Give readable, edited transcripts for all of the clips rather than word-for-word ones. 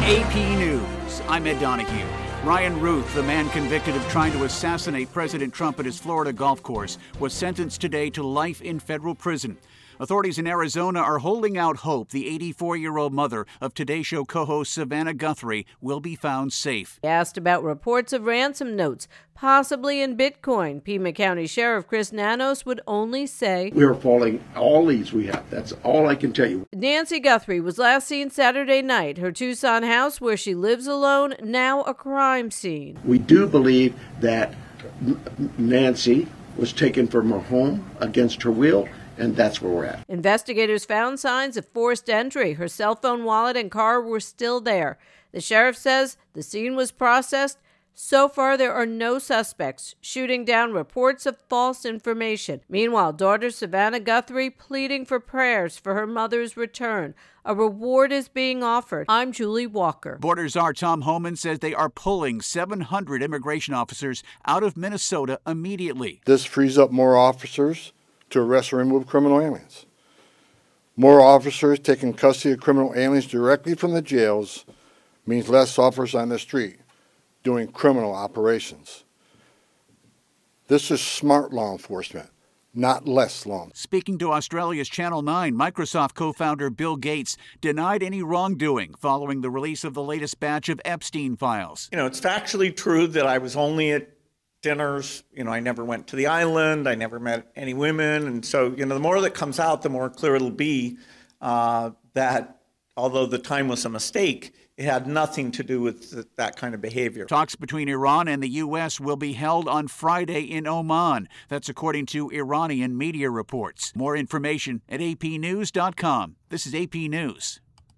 AP News, I'm Ed Donahue. Ryan Ruth, the man convicted of trying to assassinate President Trump at his Florida golf course, was sentenced today to life in federal prison. Authorities in Arizona are holding out hope the 84-year-old mother of Today Show co-host Savannah Guthrie will be found safe. Asked about reports of ransom notes, possibly in Bitcoin, Pima County Sheriff Chris Nanos would only say, "We are following all leads we have. That's all I can tell you." Nancy Guthrie was last seen Saturday night. Her Tucson house, where she lives alone, now a crime scene. We do believe that Nancy was taken from her home against her will, and that's where we're at. Investigators found signs of forced entry. Her cell phone, wallet, and car were still there. The sheriff says the scene was processed. So far, there are no suspects, shooting down reports of false information. Meanwhile, daughter Savannah Guthrie pleading for prayers for her mother's return. A reward is being offered. I'm Julie Walker. Border Czar Tom Homan says they are pulling 700 immigration officers out of Minnesota immediately. This frees up more officers to arrest or remove criminal aliens. More officers taking custody of criminal aliens directly from the jails means less officers on the street doing criminal operations. This is smart law enforcement, not less law. Speaking to Australia's Channel 9, Microsoft co-founder Bill Gates denied any wrongdoing following the release of the latest batch of Epstein files. It's factually true that I was only at dinners. I never went to the island. I never met any women. And so, the more that comes out, the more clear it'll be that although the time was a mistake, it had nothing to do with that kind of behavior. Talks between Iran and the U.S. will be held on Friday in Oman. That's according to Iranian media reports. More information at apnews.com. This is AP News.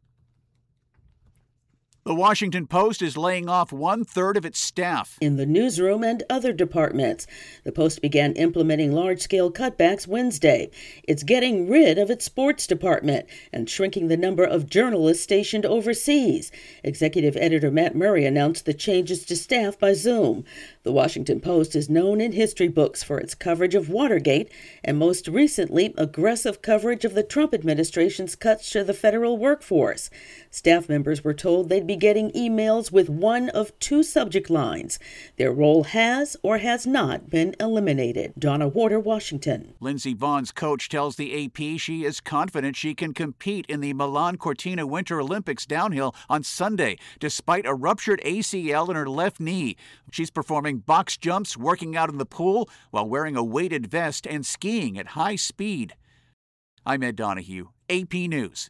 The Washington Post is laying off 1/3 of its staff. In the newsroom and other departments, the Post began implementing large-scale cutbacks Wednesday. It's getting rid of its sports department and shrinking the number of journalists stationed overseas. Executive editor Matt Murray announced the changes to staff by Zoom. The Washington Post is known in history books for its coverage of Watergate and most recently aggressive coverage of the Trump administration's cuts to the federal workforce. Staff members were told they'd be getting emails with one of two subject lines. Their role has or has not been eliminated. Donna Warder, Washington. Lindsey Vogn's coach tells the AP she is confident she can compete in the Milan Cortina Winter Olympics downhill on Sunday, despite a ruptured ACL in her left knee. She's performing box jumps, working out in the pool, while wearing a weighted vest and skiing at high speed. I'm Ed Donahue, AP News.